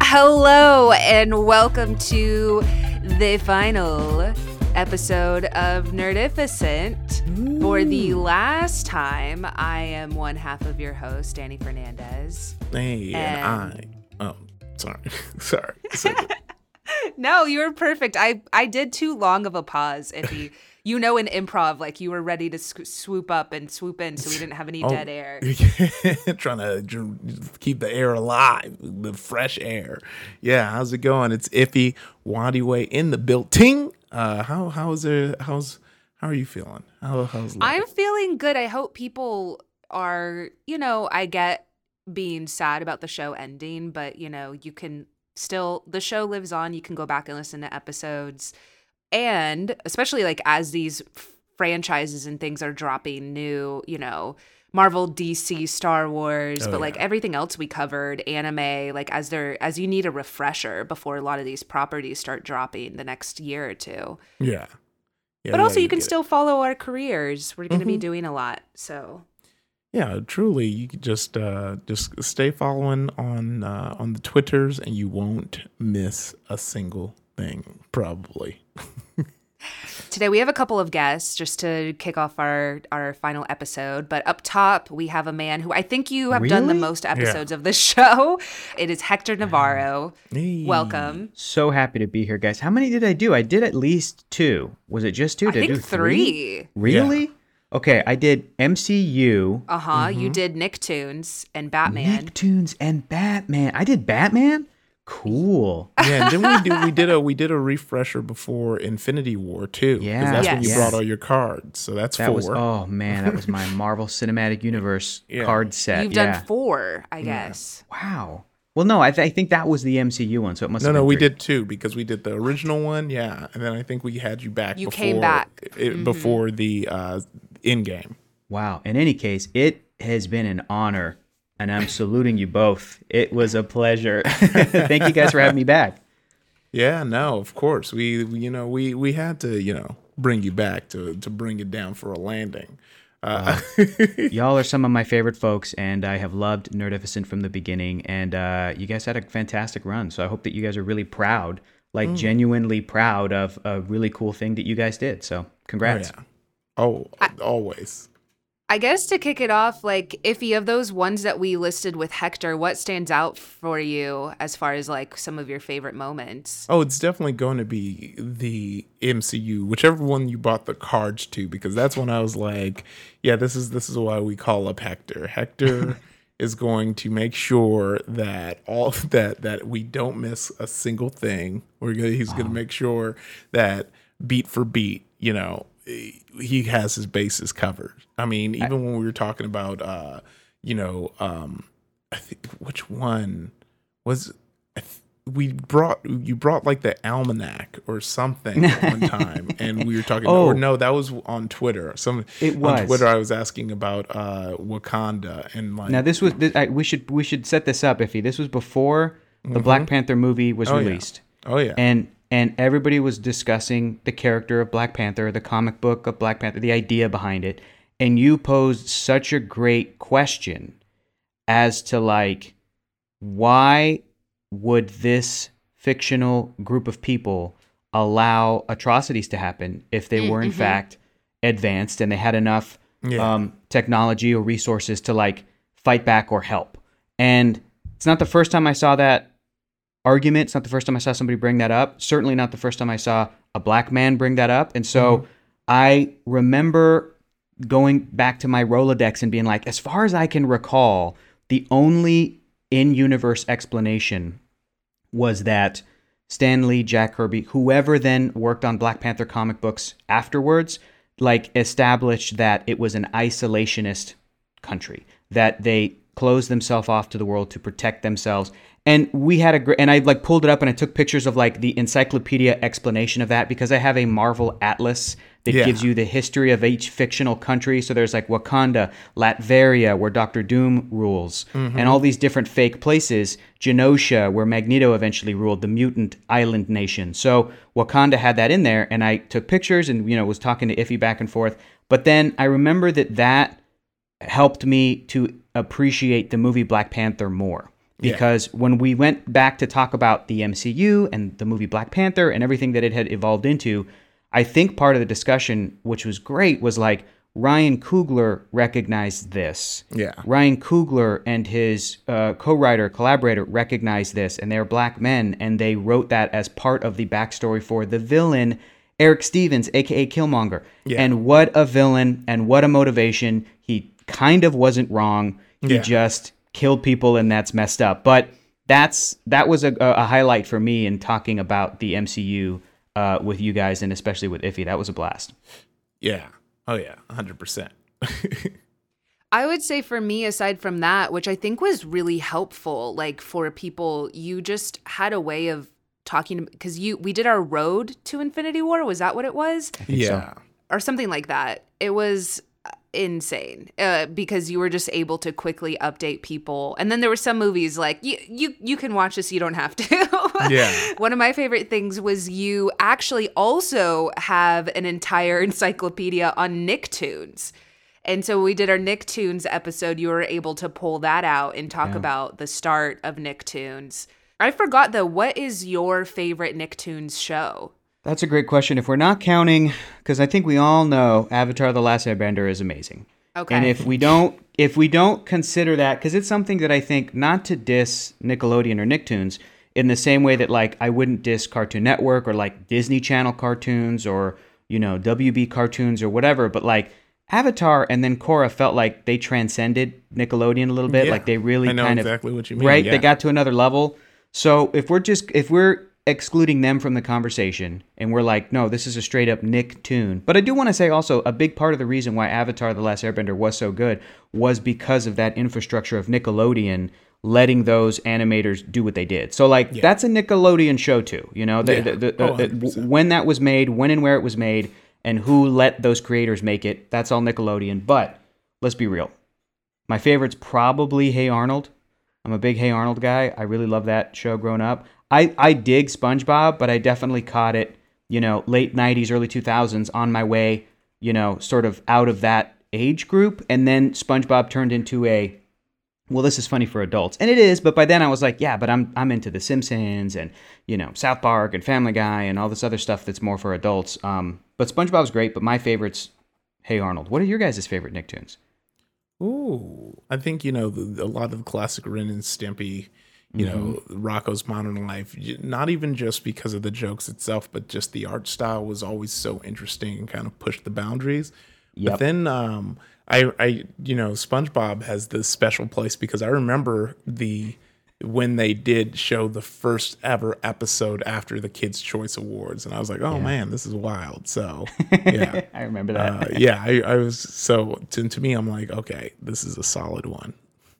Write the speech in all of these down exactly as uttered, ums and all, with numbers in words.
Hello and welcome to the final episode of Nerdificent. Ooh. For the last time, I am one half of your host, Danny Fernandez. Hey, and, and I... Oh, sorry. sorry. No, you were perfect. I, I did too long of a pause, Iffy. You know, in improv, like you were ready to sw- swoop up and swoop in, so we didn't have any oh, dead air. Trying to keep the air alive, the fresh air. Yeah, how's it going? It's Iffy Wadiway in the building. Uh, how how's it? How's how are you feeling? How how's life? I'm feeling good. I hope people are. You know, I get being sad about the show ending, but you know, you can still. The show lives on. You can go back and listen to episodes. And especially like as these f- franchises and things are dropping new, you know, Marvel, D C, Star Wars, oh, but like yeah. everything else we covered, anime, like as they're as you need a refresher before a lot of these properties start dropping the next year or two. Yeah. yeah but yeah, also you, you can still it. follow our careers. We're going to mm-hmm. be doing a lot. So yeah, truly, you could just uh, just stay following on uh, on the Twitters and you won't miss a single thing, probably. Today we have a couple of guests just to kick off our, our final episode. But up top, we have a man who I think you have really? done the most episodes yeah. of this show. It is Hector Navarro. Hey. Welcome. So happy to be here, guys. How many did I do? I did at least two. Was it just two? I did think I do three. three. Really? Yeah. Okay, I did M C U. Uh-huh. Mm-hmm. You did Nicktoons and Batman. Nicktoons and Batman. I did Batman? Cool. Yeah, and then we do we did a we did a refresher before Infinity War too. Yeah, because that's yes. when you yes. brought all your cards. So that's that four. Was, oh man, that was my Marvel Cinematic Universe yeah. card set. You've yeah. done four, I guess. Yeah. Wow. Well, no, I, th- I think that was the M C U one, so it must. No, have no, been we three. did two because we did the original one, yeah, and then I think we had you back. You before, came back it, mm-hmm. before the uh, Endgame. Wow. In any case, it has been an honor. And I'm saluting you both. It was a pleasure. Thank you guys for having me back. Yeah, no, of course. We, we you know, we, we had to, you know, bring you back to, to bring it down for a landing. Uh, uh, y'all are some of my favorite folks, and I have loved Nerdificent from the beginning. And uh, you guys had a fantastic run. So I hope that you guys are really proud, like mm. genuinely proud of a really cool thing that you guys did. So congrats. Oh, yeah. oh I- always. I guess to kick it off, like, Iffy, of those ones that we listed with Hector, what stands out for you as far as, like, some of your favorite moments? Oh, it's definitely going to be the M C U, whichever one you bought the cards to, because that's when I was like, yeah, this is this is why we call up Hector. Hector is going to make sure that all that that we don't miss a single thing. We're gonna, he's wow. going to make sure that beat for beat, you know, he has his bases covered. I mean, even I, when we were talking about, uh, you know, um, I think which one was I th- we brought? You brought like the almanac or something at one time, and we were talking. oh. Or no, that was on Twitter. Some it was on Twitter. I was asking about uh, Wakanda and like. Now this was this, I, we should we should set this up, Iffy. This was before the mm-hmm. Black Panther movie was oh, released. Yeah. Oh yeah, and. And everybody was discussing the character of Black Panther, the comic book of Black Panther, the idea behind it. And you posed such a great question as to, like, why would this fictional group of people allow atrocities to happen if they were, in mm-hmm. fact, advanced and they had enough yeah. um, technology or resources to, like, fight back or help? And it's not the first time I saw that argument. It's not the first time I saw somebody bring that up. Certainly not the first time I saw a black man bring that up. And so mm-hmm. I remember going back to my Rolodex and being like, as far as I can recall, the only in-universe explanation was that Stan Lee, Jack Kirby, whoever then worked on Black Panther comic books afterwards, like established that it was an isolationist country, that they closed themselves off to the world to protect themselves. And we had a great, and I like pulled it up and I took pictures of like the encyclopedia explanation of that because I have a Marvel atlas that yeah. gives you the history of each fictional country. So there's like Wakanda, Latveria, where Doctor Doom rules, mm-hmm. and all these different fake places. Genosha, where Magneto eventually ruled, the mutant island nation. So Wakanda had that in there, and I took pictures and, you know, was talking to Iffy back and forth. But then I remember that that helped me to appreciate the movie Black Panther more. Because yeah. when we went back to talk about the M C U and the movie Black Panther and everything that it had evolved into, I think part of the discussion, which was great, was like, Ryan Coogler recognized this. Yeah. Ryan Coogler and his uh, co-writer, collaborator recognized this, and they're black men, and they wrote that as part of the backstory for the villain, Eric Stevens, a k a. Killmonger. Yeah. And what a villain, and what a motivation. He kind of wasn't wrong. He yeah. just killed people, and that's messed up. But that's that was a, a highlight for me in talking about the M C U uh, with you guys, and especially with Iffy. That was a blast. Yeah. Oh, yeah, one hundred percent. I would say for me, aside from that, which I think was really helpful, like for people, you just had a way of talking, because you we did our road to Infinity War. Was that what it was? Yeah. So. Or something like that. It was insane uh, because you were just able to quickly update people. And then there were some movies like, you you, you can watch this, you don't have to. Yeah. One of my favorite things was you actually also have an entire encyclopedia on Nicktoons. And so we did our Nicktoons episode. You were able to pull that out and talk yeah. about the start of Nicktoons. I forgot, though, what is your favorite Nicktoons show? That's a great question. If we're not counting, because I think we all know Avatar: The Last Airbender is amazing. Okay. And if we don't, if we don't consider that, because it's something that I think, not to diss Nickelodeon or Nicktoons, in the same way that like I wouldn't diss Cartoon Network or like Disney Channel cartoons or, you know, W B cartoons or whatever, but like Avatar and then Korra felt like they transcended Nickelodeon a little bit. Yeah, like they really I know kind exactly of what you mean. Right? Yeah. They got to another level. So if we're just if we're excluding them from the conversation and we're like, no, this is a straight up Nicktoon. But I do want to say also a big part of the reason why Avatar: The Last Airbender was so good was because of that infrastructure of Nickelodeon letting those animators do what they did. So like yeah. that's a Nickelodeon show too, you know, the, yeah. the, the, the, oh, the, when that was made, when and where it was made, and who let those creators make it. That's all Nickelodeon. But let's be real. My favorite's probably Hey Arnold. I'm a big Hey Arnold guy. I really love that show growing up. I, I dig SpongeBob, but I definitely caught it, you know, late nineties, early two thousands on my way, you know, sort of out of that age group. And then SpongeBob turned into a, well, this is funny for adults. And it is, but by then I was like, yeah, but I'm I'm into The Simpsons and, you know, South Park and Family Guy and all this other stuff that's more for adults. Um, but SpongeBob's great, but my favorite's Hey Arnold. What are your guys' favorite Nicktoons? Ooh, I think, you know, the, a lot of the classic Ren and Stimpy, you mm-hmm. know, Rocco's Modern Life, not even just because of the jokes itself, but just the art style was always so interesting and kind of pushed the boundaries. Yep. But then, um, I, I, you know, SpongeBob has this special place because I remember the when they did show the first ever episode after the Kids' Choice Awards, and I was like, oh yeah. man, this is wild. So yeah, I remember that. Uh, yeah, I, I was so to, to me, I'm like, okay, this is a solid one.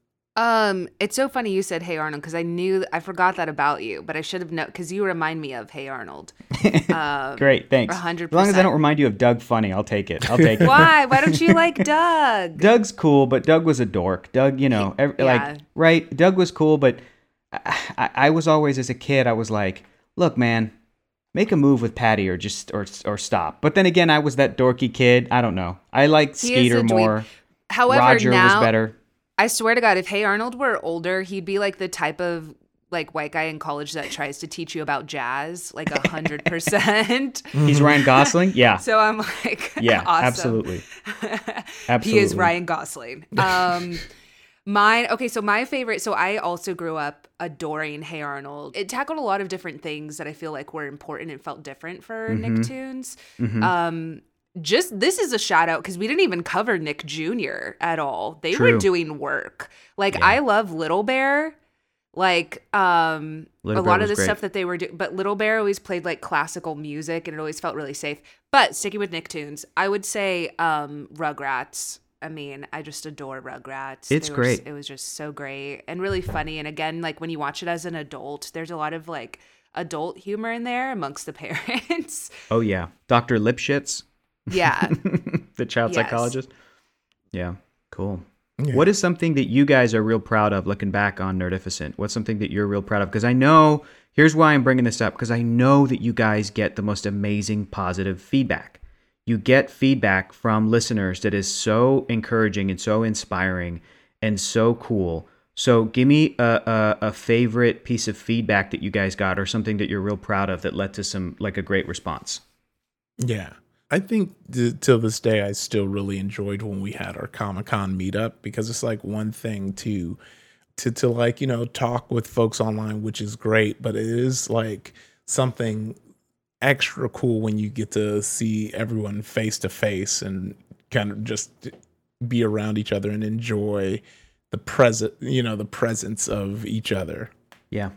Um, it's so funny you said Hey Arnold because I knew I forgot that about you, but I should have known because you remind me of Hey Arnold. Um, Great, thanks. one hundred percent. As long as I don't remind you of Doug Funny, I'll take it. I'll take it. Why? Why don't you like Doug? Doug's cool, but Doug was a dork. Doug, you know, every, yeah. like right. Doug was cool, but I, I, I was always as a kid, I was like, look, man, make a move with Patty or just or or stop. But then again, I was that dorky kid. I don't know. I liked Skeeter more. However, Roger now, was better. I swear to God, if Hey Arnold were older, he'd be like the type of like white guy in college that tries to teach you about jazz, like a hundred percent. He's Ryan Gosling, yeah. So I'm like, yeah, awesome. absolutely, absolutely. He is Ryan Gosling. Um, mine, okay. So my favorite. So I also grew up adoring Hey Arnold. It tackled a lot of different things that I feel like were important and felt different for mm-hmm. Nicktoons. Mm-hmm. Um, Just this is a shout out because we didn't even cover Nick Junior at all. They True. were doing work. Like yeah. I love Little Bear. Like um Little a Bear lot of the great. stuff that they were doing, but Little Bear always played like classical music and it always felt really safe. But sticking with Nicktoons, I would say um Rugrats. I mean, I just adore Rugrats. It's They great. Were, it was just so great and really funny. And again, like when you watch it as an adult, there's a lot of like adult humor in there amongst the parents. Oh yeah, Doctor Lipschitz. Yeah. The child yes. psychologist. Yeah, cool. Yeah. What is something that you guys are real proud of looking back on Nerdificent? What's something that you're real proud of? Because I know, here's why I'm bringing this up, because I know that you guys get the most amazing positive feedback. You get feedback from listeners that is so encouraging and so inspiring and so cool. So give me a, a, a favorite piece of feedback that you guys got, or something that you're real proud of that led to some like a great response. Yeah. I think th- till this day, I still really enjoyed when we had our Comic-Con meetup, because it's like one thing to, to, to like, you know, talk with folks online, which is great, but it is like something extra cool when you get to see everyone face to face and kind of just be around each other and enjoy the present, you know, the presence of each other. Yeah.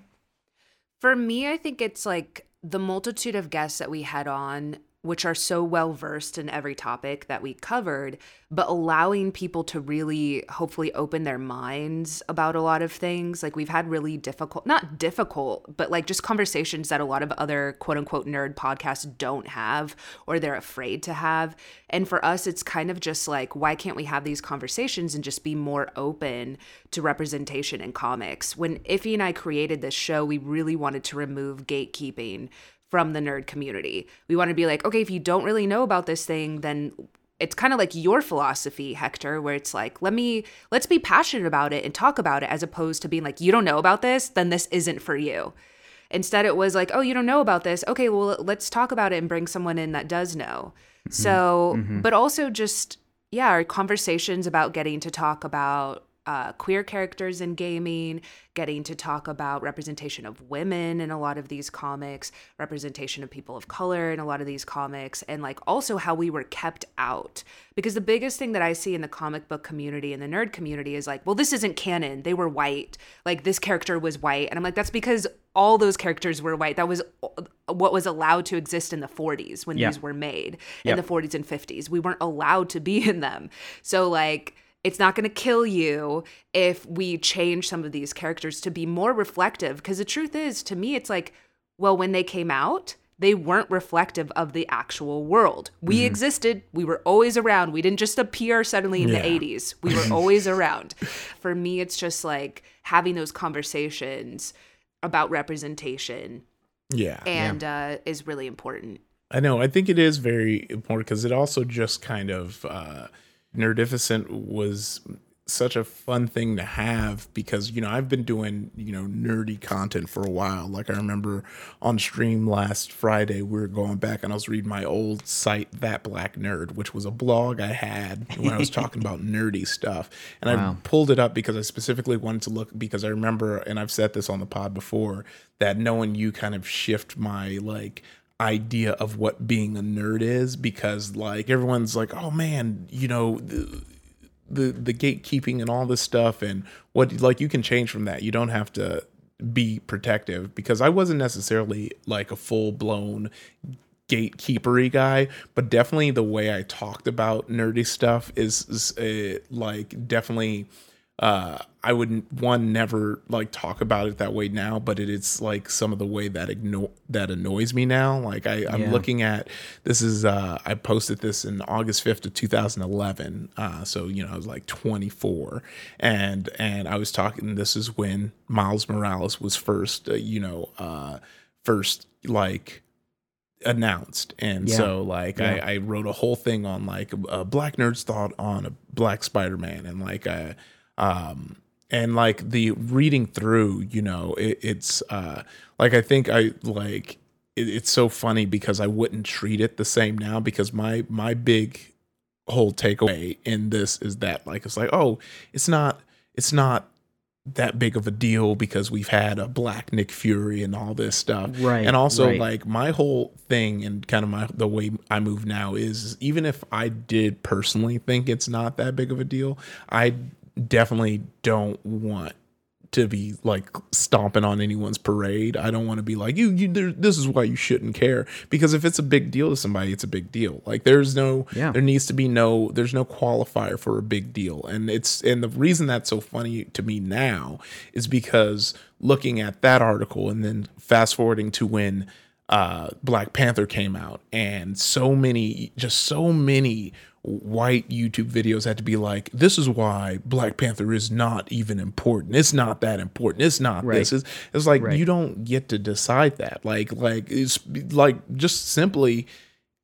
For me, I think it's like the multitude of guests that we had on, which are so well versed in every topic that we covered, but allowing people to really hopefully open their minds about a lot of things. Like we've had really difficult, not difficult, but like just conversations that a lot of other quote unquote nerd podcasts don't have, or they're afraid to have. And for us, it's kind of just like, why can't we have these conversations and just be more open to representation in comics? When Iffy and I created this show, we really wanted to remove gatekeeping from the nerd community. We want to be like, okay, if you don't really know about this thing, then it's kind of like your philosophy, Hector, where it's like, let me, let's be passionate about it and talk about it, as opposed to being like, you don't know about this, then this isn't for you. Instead, it was like, oh, you don't know about this. Okay, well, let's talk about it and bring someone in that does know. Mm-hmm. So, mm-hmm. but also just, yeah, our conversations about getting to talk about Uh, queer characters in gaming, getting to talk about representation of women in a lot of these comics, representation of people of color in a lot of these comics, and like also how we were kept out. Because the biggest thing that I see in the comic book community and the nerd community is like, well, this isn't canon. They were white. Like this character was white. And I'm like, that's because all those characters were white. That was what was allowed to exist in the forties when yeah. these were made, in yep. the forties and fifties. We weren't allowed to be in them. So like, it's not going to kill you if we change some of these characters to be more reflective. Because the truth is, to me, it's like, well, when they came out, they weren't reflective of the actual world. We mm-hmm. existed. We were always around. We didn't just appear suddenly in yeah. the eighties. We were always around. For me, it's just like having those conversations about representation. Yeah. And yeah. Uh, is really important. I know. I think it is very important because it also just kind of... Uh, Nerdificent was such a fun thing to have because, you know, I've been doing, you know, nerdy content for a while. Like I remember on stream last Friday, we were going back and I was reading my old site, That Black Nerd, which was a blog I had when I was talking about nerdy stuff. And wow. I pulled it up because I specifically wanted to look, because I remember, and I've said this on the pod before, that knowing you kind of shift my like idea of what being a nerd is, because like everyone's like, oh man, you know, the, the the gatekeeping and all this stuff, and what like you can change from that. You don't have to be protective, because I wasn't necessarily like a full-blown gatekeepery guy, but definitely the way I talked about nerdy stuff is, is uh, like definitely uh I would one never like talk about it that way now, but it is like some of the way that igno- that annoys me now. Like I, I'm yeah. looking at this is uh I posted this in August fifth of two thousand eleven. Uh so you know I was like twenty-four, and and I was talking. This is when Miles Morales was first uh, you know uh first like announced, and yeah. so like yeah. I, I wrote a whole thing on like a Black Nerd's thought on a Black Spider-Man, and like I. Um, and like the reading through, you know, it, it's, uh, like, I think I like, it, it's so funny because I wouldn't treat it the same now, because my, my big whole takeaway in this is that like, it's like, oh, it's not, it's not that big of a deal because we've had a Black Nick Fury and all this stuff. Right. And also right. like my whole thing and kind of my, the way I move now is, even if I did personally think it's not that big of a deal, I definitely don't want to be like stomping on anyone's parade. I don't want to be like, you, you there, this is why you shouldn't care, because if it's a big deal to somebody, it's a big deal. Like there's no, yeah. there needs to be no, there's no qualifier for a big deal. And it's, and the reason that's so funny to me now is because looking at that article and then fast forwarding to when uh, Black Panther came out, and so many, just so many white YouTube videos had to be like, this is why Black Panther is not even important. It's not that important. It's not right. this. It's, it's like, right. you don't get to decide that. Like, like it's like just simply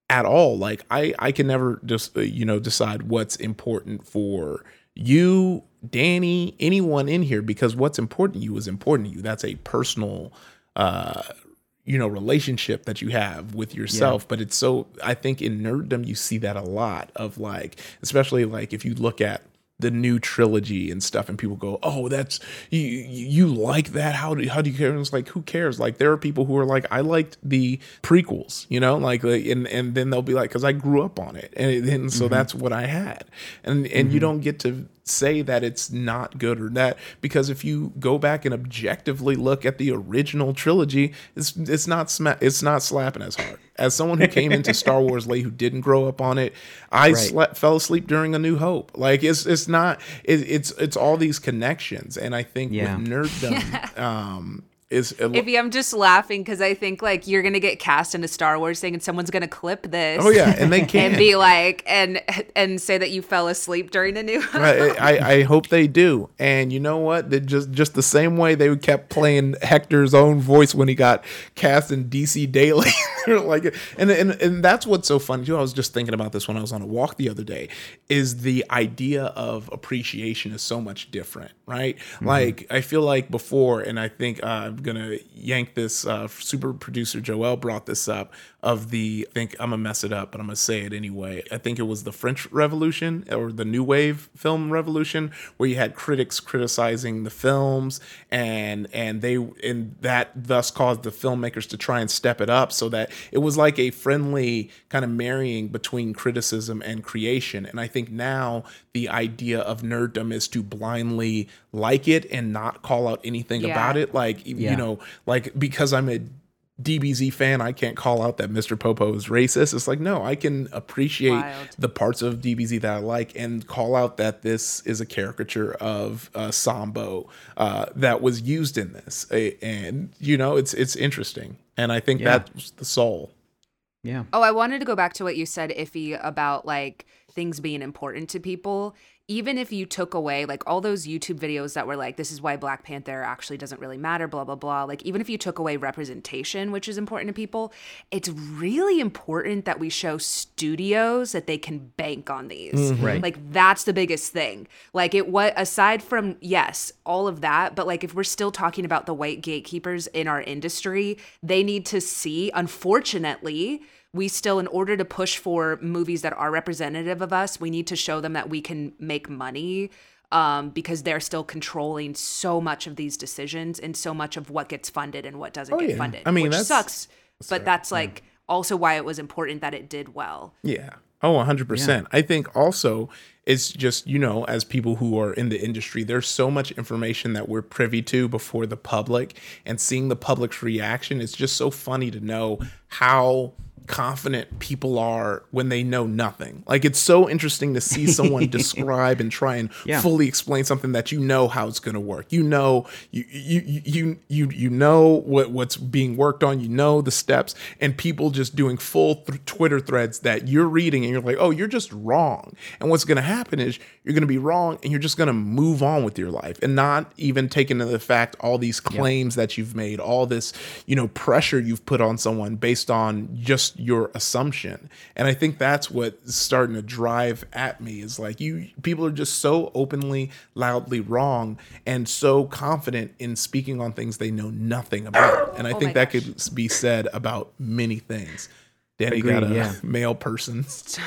at all. Like I, I can never just, uh, you know, decide what's important for you, Danny, anyone in here, because what's important to you is important to you. That's a personal, uh, you know, relationship that you have with yourself. Yeah. But it's so, I think in nerddom, you see that a lot of like, especially like if you look at the new trilogy and stuff, and people go, "Oh, that's you, you like that? How do how do you care?" And it's like, who cares? Like, there are people who are like, "I liked the prequels," you know, like, and and then they'll be like, "Because I grew up on it, and, and so mm-hmm. that's what I had," and and mm-hmm. you don't get to say that it's not good or that, because if you go back and objectively look at the original trilogy, it's it's not sma- it's not slapping as hard. As someone who came into Star Wars late, who didn't grow up on it, I right. slept, fell asleep during A New Hope. Like it's it's not it, it's it's all these connections, and I think yeah. with nerddom, um, is Iffy, I'm just laughing because I think like you're gonna get cast in a Star Wars thing, and someone's gonna clip this. Oh yeah, and they can and be like and and say that you fell asleep during A New Hope. Right, I, I hope they do. And you know what? They just just the same way they kept playing Hector's own voice when he got cast in D C Daily. Like, and and and that's what's so funny too. I was just thinking about this when I was on a walk the other day. Is the idea of appreciation is so much different, right? Mm-hmm. Like I feel like before, and I think. Uh, gonna yank this uh super producer Joel brought this up of the I think I'm gonna mess it up but I'm gonna say it anyway. I think it was the French Revolution or the New Wave film revolution, where you had critics criticizing the films, and and they and that thus caused the filmmakers to try and step it up, so that it was like a friendly kind of marrying between criticism and creation. And I think now the idea of nerddom is to blindly like it and not call out anything yeah. about it. Like, yeah. you know, like because I'm a D B Z fan, I can't call out that Mister Popo is racist. It's like, no, I can appreciate Wild. the parts of D B Z that I like and call out that this is a caricature of uh, Sambo uh, that was used in this. And, you know, it's it's interesting. And I think yeah. that's the soul. Yeah. Oh, I wanted to go back to what you said, Iffy, about like things being important to people. Even if you took away like all those YouTube videos that were like, this is why Black Panther actually doesn't really matter, blah, blah, blah. Like, even if you took away representation, which is important to people, it's really important that we show studios that they can bank on these. Mm-hmm. Right. Like, that's the biggest thing. Like, it what aside from, yes, all of that, but like, if we're still talking about the white gatekeepers in our industry, they need to see, unfortunately, we still, in order to push for movies that are representative of us, we need to show them that we can make money, um, because they're still controlling so much of these decisions and so much of what gets funded and what doesn't oh, get yeah. funded. I mean, which that's, sucks, that's but fair. that's yeah. like also why it was important that it did well. Yeah. Oh, one hundred percent. Yeah. I think also it's just, you know, as people who are in the industry, there's so much information that we're privy to before the public, and seeing the public's reaction, it's just so funny to know how confident people are when they know nothing. Like, it's so interesting to see someone describe and try and yeah. fully explain something that you know how it's going to work. You know, you you you you you know what what's being worked on. You know the steps, and people just doing full th- Twitter threads that you're reading, and you're like, oh, you're just wrong. And what's going to happen is you're going to be wrong, and you're just going to move on with your life, and not even take into the fact all these claims yeah. that you've made, all this, you know, pressure you've put on someone based on just your assumption. And I think that's what's starting to drive at me, is like, you people are just so openly, loudly wrong, and so confident in speaking on things they know nothing about. And I oh think that gosh. could be said about many things. Danny Agreed, got a yeah. male person.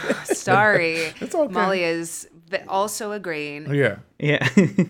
Sorry. It's okay. Molly is also agreeing. Yeah. Yeah.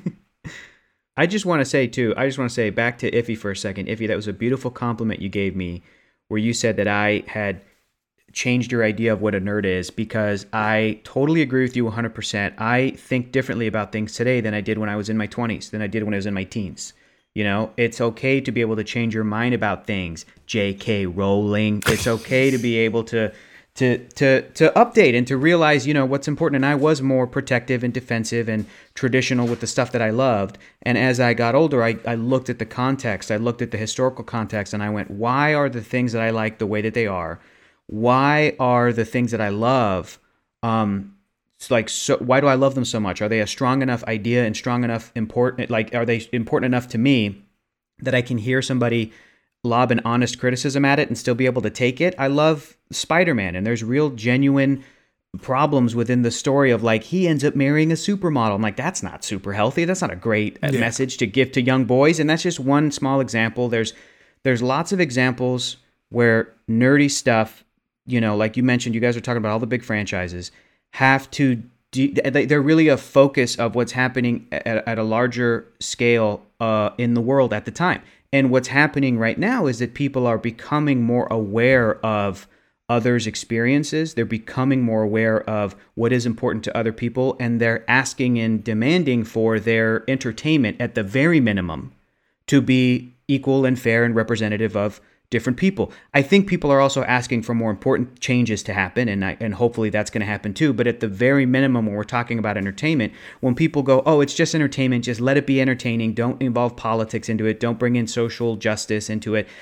I just want to say too, I just want to say back to Iffy for a second. Iffy, that was a beautiful compliment you gave me, where you said that I had changed your idea of what a nerd is, because I totally agree with you one hundred percent. I think differently about things today than I did when I was in my twenties, than I did when I was in my teens. You know, it's okay to be able to change your mind about things. J K Rowling. It's okay to be able to to to to update and to realize, you know, what's important. And I was more protective and defensive and traditional with the stuff that I loved. And as I got older, I, I looked at the context. I looked at the historical context, and I went, why are the things that I like the way that they are? Why are the things that I love, um, like, so? Why do I love them so much? Are they a strong enough idea and strong enough important? Like, are they important enough to me that I can hear somebody lob an honest criticism at it and still be able to take it. I love Spider-Man, and there's real genuine problems within the story of like he ends up marrying a supermodel. I'm like, that's not super healthy. That's not a great yeah. message to give to young boys. And that's just one small example. There's there's lots of examples where nerdy stuff, you know, like you mentioned, you guys are talking about all the big franchises, have to de- they're really a focus of what's happening at, at a larger scale uh, in the world at the time. And what's happening right now is that people are becoming more aware of others' experiences. They're becoming more aware of what is important to other people, and they're asking and demanding for their entertainment at the very minimum to be equal and fair and representative of different people. I think people are also asking for more important changes to happen, and I, and hopefully that's going to happen too. But at the very minimum, when we're talking about entertainment, when people go, oh, it's just entertainment, just let it be entertaining, don't involve politics into it, don't bring in social justice into it.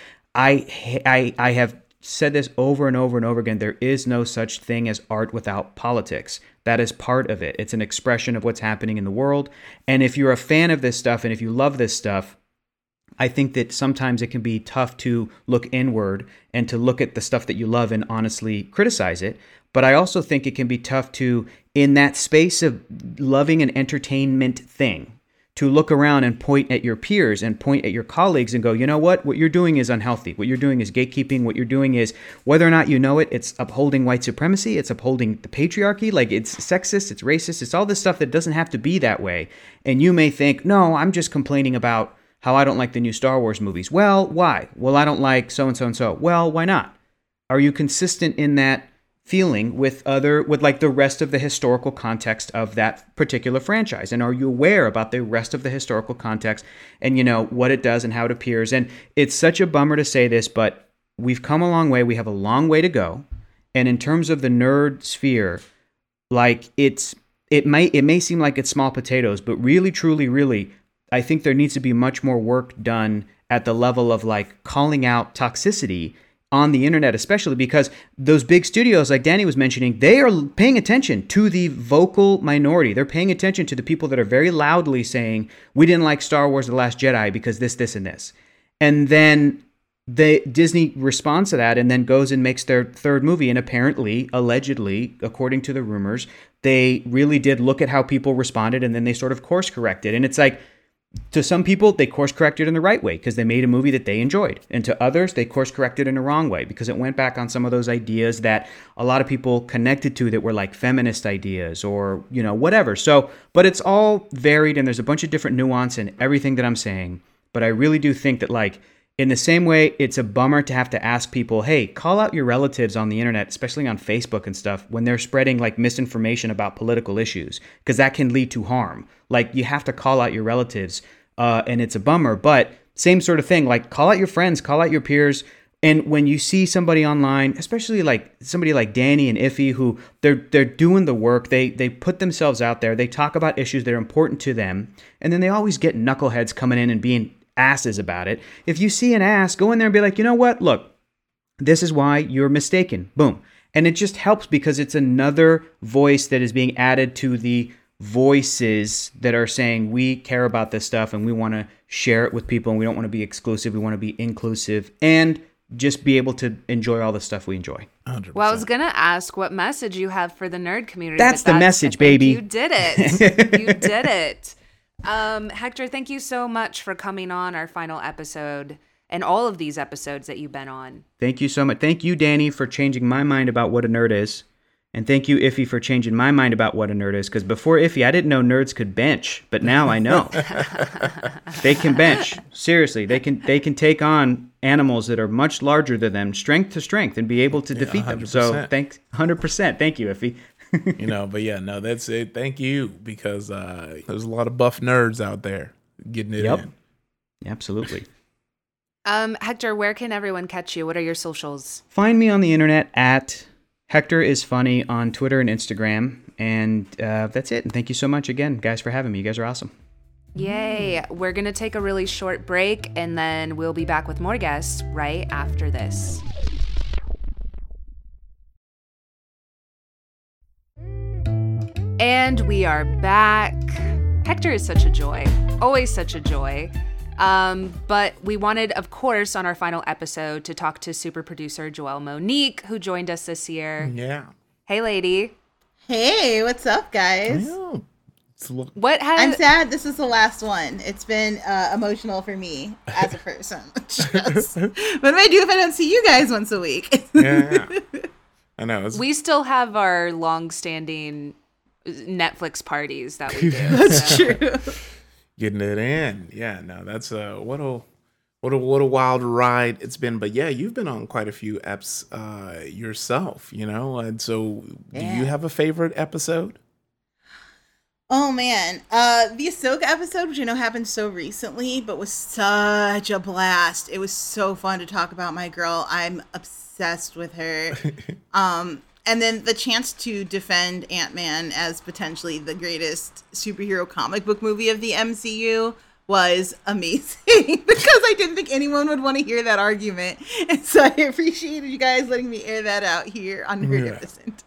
I I I have said this over and over and over again. There is no such thing as art without politics. That is part of it. It's an expression of what's happening in the world. And if you're a fan of this stuff and if you love this stuff, I think that sometimes it can be tough to look inward and to look at the stuff that you love and honestly criticize it. But I also think it can be tough to, in that space of loving an entertainment thing, to look around and point at your peers and point at your colleagues and go, you know what, what you're doing is unhealthy. What you're doing is gatekeeping. What you're doing is, whether or not you know it, it's upholding white supremacy. It's upholding the patriarchy. Like, it's sexist, it's racist. It's all this stuff that doesn't have to be that way. And you may think, no, I'm just complaining about how I don't like the new Star Wars movies. Well, why? Well, I don't like so-and-so and so. Well, why not? Are you consistent in that feeling with other, with like the rest of the historical context of that particular franchise? And are you aware about the rest of the historical context and, you know, what it does and how it appears? And it's such a bummer to say this, but we've come a long way. We have a long way to go. And in terms of the nerd sphere, like it's, it might, it may seem like it's small potatoes, but really, truly, really, I think there needs to be much more work done at the level of like calling out toxicity on the internet, especially because those big studios, like Danny was mentioning, they are paying attention to the vocal minority. They're paying attention to the people that are very loudly saying, we didn't like Star Wars The Last Jedi because this, this, and this. And then they, Disney responds to that and then goes and makes their third movie. And apparently, allegedly, according to the rumors, they really did look at how people responded and then they sort of course corrected. And it's like, to some people, they course corrected in the right way because they made a movie that they enjoyed. And to others, they course corrected in the wrong way because it went back on some of those ideas that a lot of people connected to that were like feminist ideas or, you know, whatever. So, but it's all varied and there's a bunch of different nuance in everything that I'm saying. But I really do think that, like, in the same way, it's a bummer to have to ask people, hey, call out your relatives on the internet, especially on Facebook and stuff, when they're spreading like misinformation about political issues, because that can lead to harm. Like, you have to call out your relatives, uh, and it's a bummer. But same sort of thing, like call out your friends, call out your peers. And when you see somebody online, especially like somebody like Danny and Iffy, who they're they're doing the work, they they put themselves out there, they talk about issues that are important to them, and then they always get knuckleheads coming in and being asses about it. If you see an ass, go in there and be like, you know what? Look, this is why you're mistaken. Boom. And it just helps because it's another voice that is being added to the voices that are saying we care about this stuff and we want to share it with people and we don't want to be exclusive. We want to be inclusive and just be able to enjoy all the stuff we enjoy. one hundred percent. Well, I was going to ask what message you have for the nerd community. That's the message, baby. You did it. You did it. Um, Hector, thank you so much for coming on our final episode and all of these episodes that you've been on. Thank you so much. Thank you, Danny, for changing my mind about what a nerd is. And thank you, Iffy, for changing my mind about what a nerd is. Because before Iffy, I didn't know nerds could bench, but now I know. They can bench. Seriously, they can they can take on animals that are much larger than them, strength to strength, and be able to yeah, defeat them. So thanks, one hundred percent. Thank you, Iffy. You know, but yeah, no, that's it. Thank you, because uh, there's a lot of buff nerds out there getting it yep. in. Absolutely. Um, Hector, where can everyone catch you? What are your socials? Find me on the internet at Hector is Funny on Twitter and Instagram. And uh, that's it. And thank you so much again, guys, for having me. You guys are awesome. Yay. We're going to take a really short break, and then we'll be back with more guests right after this. And we are back. Hector is such a joy. Always such a joy. Um, but we wanted, of course, on our final episode to talk to super producer Joelle Monique, who joined us this year. Yeah. Hey, lady. Hey, what's up, guys? Yeah. It's lo- What has... I'm sad this is the last one. It's been uh, emotional for me as a person. Just, what do I do if I don't see you guys once a week? yeah. I know. It's, We still have our long-standing Netflix parties that we do. That's so. true. getting it in. Yeah, no, that's uh what a what a what a wild ride it's been. But yeah, you've been on quite a few eps uh yourself, you know. And so do Yeah. you have a favorite episode? Oh man, uh, the Ahsoka episode, which I know happened so recently, but was such a blast. It was so fun to talk about my girl. I'm obsessed with her. um, and then the chance to defend Ant-Man as potentially the greatest superhero comic book movie of the M C U was amazing because I didn't think anyone would want to hear that argument. And so I appreciated you guys letting me air that out here on Nerdificent.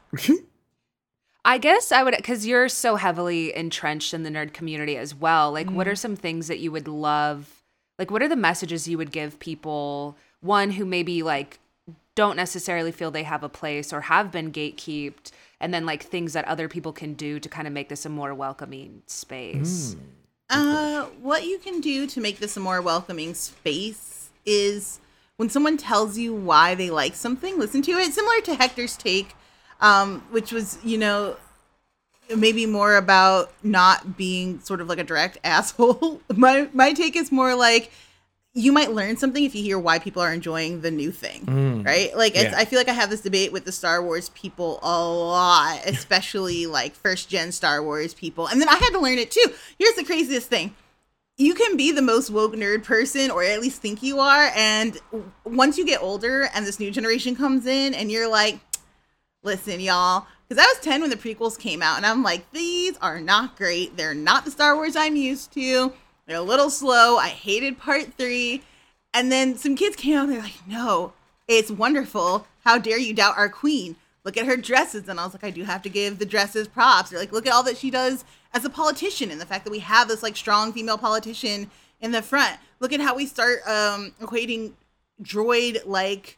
I guess I would, because you're so heavily entrenched in the nerd community as well. Like, Mm-hmm. what are some things that you would love? Like, what are the messages you would give people, one, who maybe, like, don't necessarily feel they have a place or have been gatekeeped, and then, like, things that other people can do to kind of make this a more welcoming space? Uh, what you can do to make this a more welcoming space is when someone tells you why they like something, listen to it. Similar to Hector's take, um, which was, you know, maybe more about not being sort of like a direct asshole. my my take is more like you might learn something if you hear why people are enjoying the new thing, Mm. right? Like, it's, Yeah. I feel like I have this debate with the Star Wars people a lot, especially like first gen Star Wars people. And then I had to learn it too. Here's the craziest thing. You can be the most woke nerd person, or at least think you are. And w- once you get older and this new generation comes in and you're like, listen, y'all, because I was ten when the prequels came out. And I'm like, these are not great. They're not the Star Wars I'm used to. They're a little slow. I hated part three. And then some kids came out and they're like, no, it's wonderful. How dare you doubt our queen? Look at her dresses. And I was like, I do have to give the dresses props. They're like, look at all that she does as a politician and the fact that we have this like strong female politician in the front. Look at how we start um, equating droid like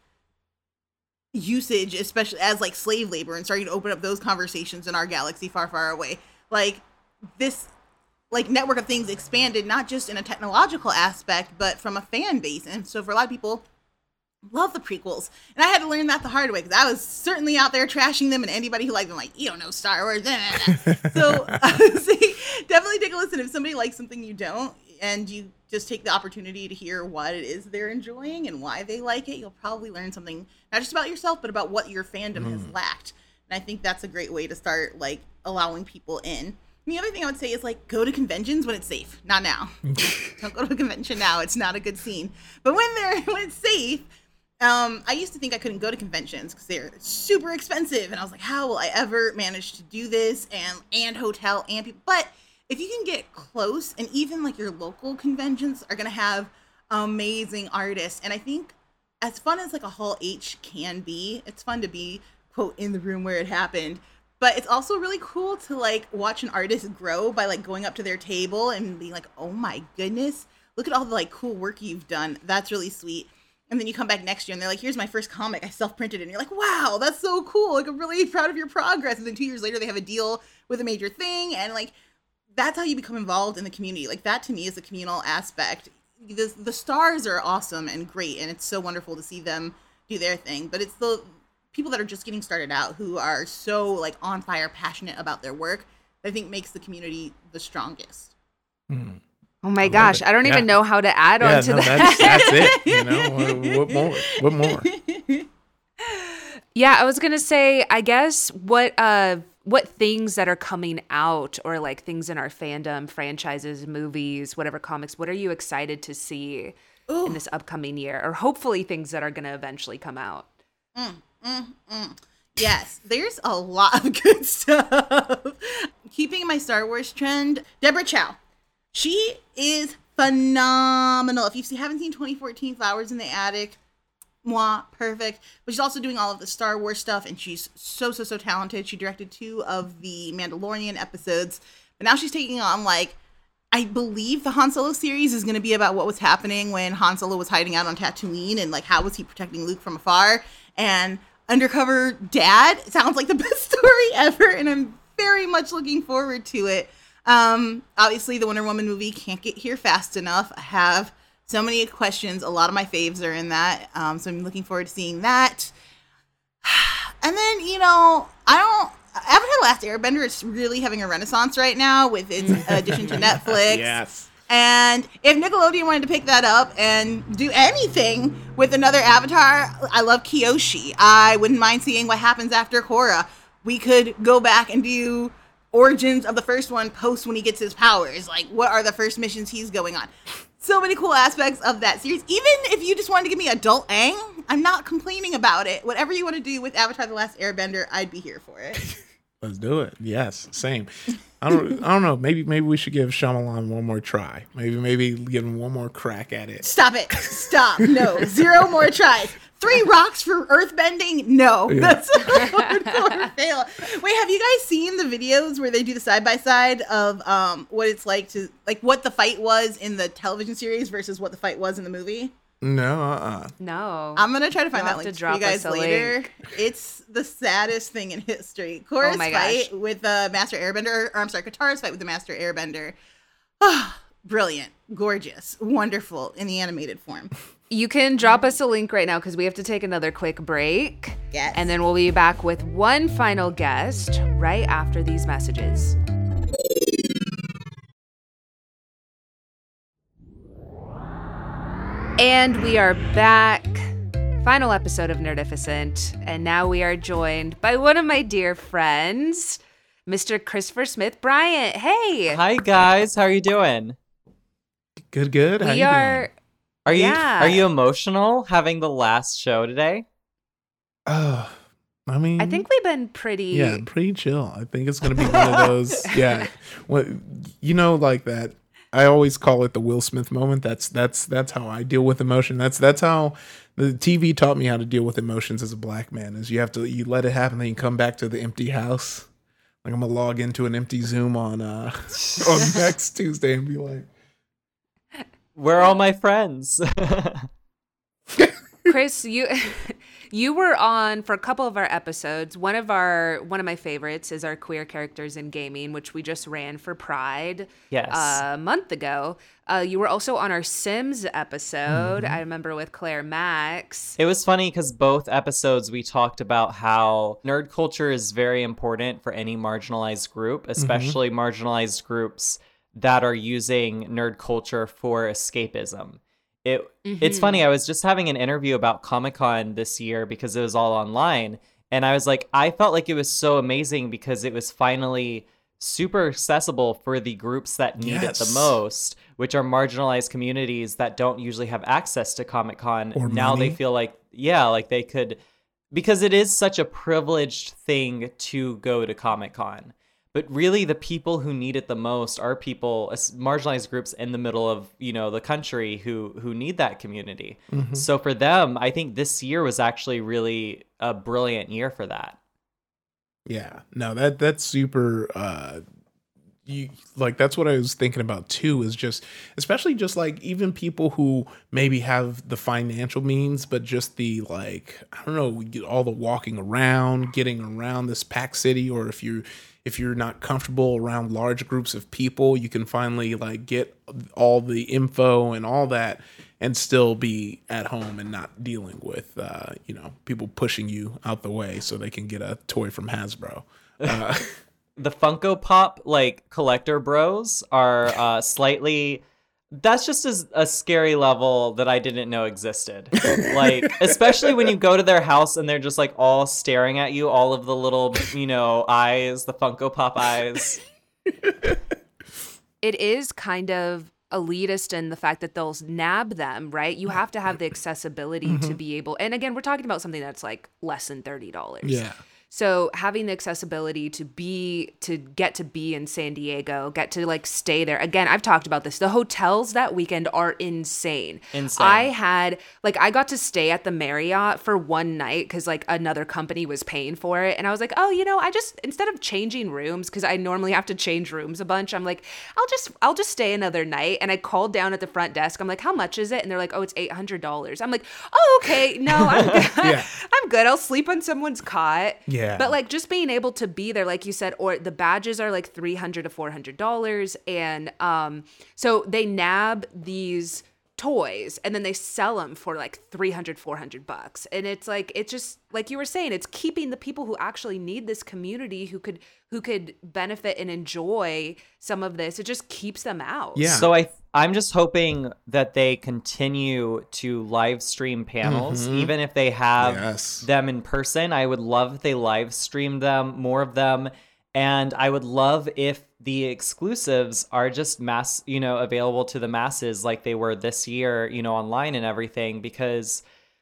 usage, especially as like slave labor, and starting to open up those conversations in our galaxy far, far away. Like this like network of things expanded not just in a technological aspect, but from a fan base. And so for a lot of people, love the prequels. And I had to learn that the hard way because I was certainly out there trashing them, and anybody who liked them, like, you don't know Star Wars. So I would say definitely take a listen. If somebody likes something you don't, and you just take the opportunity to hear what it is they're enjoying and why they like it, you'll probably learn something not just about yourself, but about what your fandom has lacked. And I think that's a great way to start like allowing people in. And the other thing I would say is like go to conventions when it's safe. Not now. Don't go to a convention now. It's not a good scene. But when they're when it's safe, um, I used to think I couldn't go to conventions because they're super expensive, and I was like, how will I ever manage to do this and and hotel and people? But if you can get close, and even like your local conventions are gonna have amazing artists, and I think as fun as like a Hall H can be, it's fun to be quote in the room where it happened. But it's also really cool to like watch an artist grow by like going up to their table and being like, oh my goodness, look at all the like cool work you've done. That's really sweet. And then you come back next year and they're like, here's my first comic. I self-printed it. And you're like, wow, that's so cool. Like, I'm really proud of your progress. And then two years later, they have a deal with a major thing. And like, that's how you become involved in the community. Like, that to me is the communal aspect. The, the stars are awesome and great. And it's so wonderful to see them do their thing. But it's the people that are just getting started out who are so like on fire, passionate about their work, that I think makes the community the strongest. Mm. Oh my I gosh, love it. I don't Yeah. even know how to add Yeah, on to no, that. that's, that's it. You know, what, what more? What more? Yeah, I was gonna say, I guess what uh what things that are coming out, or like things in our fandom, franchises, movies, whatever, comics, what are you excited to see Ooh. in this upcoming year, or hopefully things that are gonna eventually come out? Mm, mm, mm. Yes, there's a lot of good stuff. Keeping my Star Wars trend, Deborah Chow. She is phenomenal. If you haven't seen twenty fourteen Flowers in the Attic, moi, perfect. But she's also doing all of the Star Wars stuff, and she's so, so, so talented. She directed two of the Mandalorian episodes, but now she's taking on, like, I believe the Han Solo series is going to be about what was happening when Han Solo was hiding out on Tatooine and like how was he protecting Luke from afar. And Undercover Dad sounds like the best story ever, and I'm very much looking forward to it. Um, obviously, the Wonder Woman movie can't get here fast enough. I have so many questions. A lot of my faves are in that, um, so I'm looking forward to seeing that. And then, you know, I don't... Avatar The Last Airbender is really having a renaissance right now with its addition to Netflix. Yes. And if Nickelodeon wanted to pick that up and do anything with another Avatar, I love Kyoshi. I wouldn't mind seeing what happens after Korra. We could go back and do origins of the first one post when he gets his powers. Like, what are the first missions he's going on? So many cool aspects of that series. Even if you just wanted to give me adult Aang, I'm not complaining about it. Whatever you want to do with Avatar The Last Airbender, I'd be here for it. Let's do it. Yes, same. I don't. I don't know. Maybe. Maybe we should give Shyamalan one more try. Maybe. Maybe give him one more crack at it. Stop it. Stop. No. Zero more tries. Three rocks for earthbending? No. Yeah. That's a hardcore fail. Wait, have you guys seen the videos where they do the side by side of um what it's like to like what the fight was in the television series versus what the fight was in the movie? No, uh-uh. No. I'm gonna try to find You'll that link to for you guys later. Link. It's the saddest thing in history. Korra's oh my fight gosh. with the Master Airbender, or I'm sorry, Katara's fight with the Master Airbender. Oh, brilliant, gorgeous, wonderful in the animated form. You can drop us a link right now because we have to take another quick break. Yes. And then we'll be back with one final guest right after these messages. And we are back. Final episode of Nerdificent. And now we are joined by one of my dear friends, Mister Christopher Smith Bryant. Hey. Hi, guys. How are you doing? Good, good. How we you are. doing? Are you yeah. Are you emotional having the last show today? Oh, I mean, I think we've been pretty. Yeah, pretty chill. I think it's gonna be one of those. Yeah, what you know, like that. I always call it the Will Smith moment. That's that's that's how I deal with emotion. That's that's how the T V taught me how to deal with emotions as a black man. Is you have to you let it happen, then you come back to the empty house. Like I'm gonna log into an empty Zoom on uh on next Tuesday and be like, where are all my friends? Chris, you you were on for a couple of our episodes. One of our one of my favorites is our queer characters in gaming, which we just ran for Pride Yes. a month ago. Uh, you were also on our Sims episode. Mm-hmm. I remember with Claire Max. It was funny because both episodes we talked about how nerd culture is very important for any marginalized group, especially mm-hmm. marginalized groups that are using nerd culture for escapism. It mm-hmm. It's funny, I was just having an interview about Comic-Con this year because it was all online, and I was like, I felt like it was so amazing because it was finally super accessible for the groups that need yes. it the most, which are marginalized communities that don't usually have access to Comic-Con. Or now money. They feel like, yeah, like they could, because it is such a privileged thing to go to Comic-Con. But really, the people who need it the most are people, marginalized groups in the middle of, you know, the country who who need that community. Mm-hmm. So for them, I think this year was actually really a brilliant year for that. Yeah, no, that that's super. Uh, you like that's what I was thinking about too. Is just, especially just like even people who maybe have the financial means, but just the like I don't know, we get all the walking around, getting around this packed city, or if you. If you're not comfortable around large groups of people, you can finally like get all the info and all that and still be at home and not dealing with, uh, you know, people pushing you out the way so they can get a toy from Hasbro. Uh, the Funko Pop like collector bros are uh, slightly... That's just a, a scary level that I didn't know existed. Like, especially when you go to their house and they're just like all staring at you, all of the little, you know, eyes, the Funko Pop eyes. It is kind of elitist in the fact that they'll nab them, right? You have to have the accessibility mm-hmm. to be able, and again, we're talking about something that's like less than thirty dollars. Yeah. So having the accessibility to be, to get to be in San Diego, get to like stay there. Again, I've talked about this. The hotels that weekend are insane. Insane. I had, like, I got to stay at the Marriott for one night because like another company was paying for it. And I was like, oh, you know, I just, instead of changing rooms, because I normally have to change rooms a bunch, I'm like, I'll just, I'll just stay another night. And I called down at the front desk. I'm like, how much is it? And they're like, oh, it's eight hundred dollars. I'm like, oh, okay. No, I'm good. Yeah. I'm good. I'll sleep on someone's cot. Yeah. But like just being able to be there, like you said, or the badges are like three hundred to four hundred dollars. And um, so they nab these toys and then they sell them for like three hundred, four hundred bucks. And it's like, it's just like you were saying, it's keeping the people who actually need this community, who could, who could benefit and enjoy some of this. It just keeps them out. Yeah. So I I'm just hoping that they continue to live stream panels, Mhm. even if they have Yes. them in person. I would love if they live streamed them, more of them. And I would love if the exclusives are just mass, you know, available to the masses like they were this year, you know, online and everything, because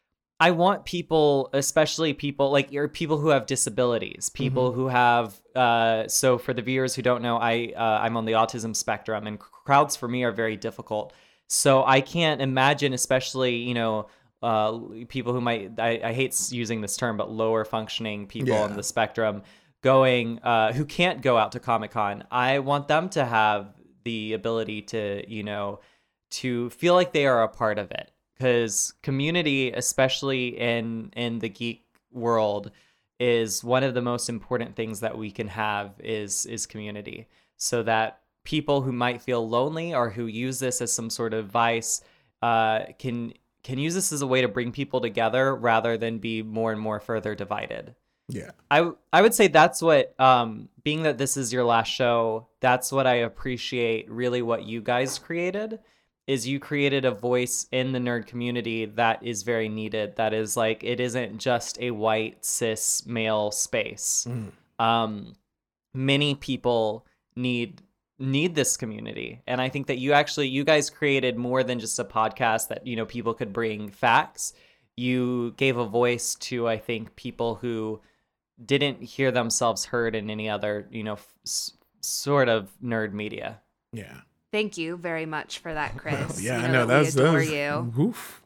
I want people, especially people like your people who have disabilities, people Mm-hmm. who have. Uh, so for the viewers who don't know, I uh, I'm on the autism spectrum, and crowds for me are very difficult. So I can't imagine, especially you know, uh, people who might. I, I hate using this term, but lower functioning people Yeah. on the spectrum going uh, who can't go out to Comic-Con. I want them to have the ability to you know to feel like they are a part of it. Because community, especially in in the geek world, is one of the most important things that we can have is is community. So that people who might feel lonely or who use this as some sort of vice uh, can can use this as a way to bring people together rather than be more and more further divided. Yeah. I I would say that's what, um, being that this is your last show, that's what I appreciate really what you guys created. Is you created a voice in the nerd community that is very needed. That is like, it isn't just a white cis male space. Mm. Um, many people need need this community, and I think that you actually you guys created more than just a podcast that you know people could bring facts. You gave a voice to I think people who didn't hear themselves heard in any other you know s- sort of nerd media. Yeah. Thank you very much for that, Chris. Yeah, You I know that we that's adore that's you. Oof.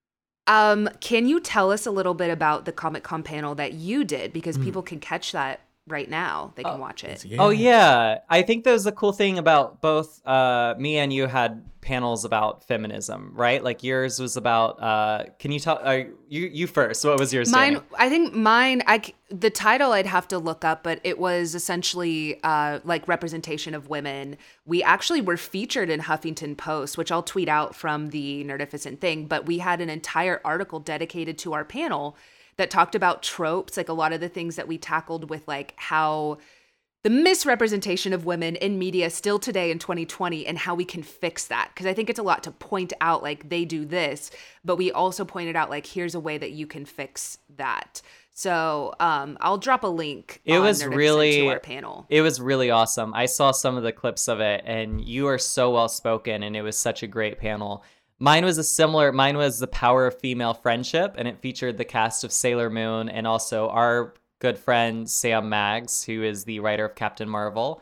Um, can you tell us a little bit about the Comic-Con panel that you did? Because Mm. people can catch that right now. They can Oh, watch it. Yeah. Oh yeah, I think there's a cool thing about both uh, me and you had panels about feminism, right? Like yours was about. Uh, can you talk? Uh, you you first. What was yours? Mine, Danny? I think mine. I c- the title I'd have to look up, but it was essentially uh, like representation of women. We actually were featured in Huffington Post, which I'll tweet out from the Nerdificent thing. But we had an entire article dedicated to our panel that talked about tropes, like a lot of the things that we tackled with like how the misrepresentation of women in media still today in twenty twenty and how we can fix that. Because I think it's a lot to point out like they do this, but we also pointed out like here's a way that you can fix that. So um, I'll drop a link. It on was Nerdificent really to our panel. It was really awesome. I saw some of the clips of it, and you are so well spoken, and it was such a great panel. Mine was a similar. Mine was the power of female friendship, and it featured the cast of Sailor Moon and also our good friend Sam Maggs, who is the writer of Captain Marvel.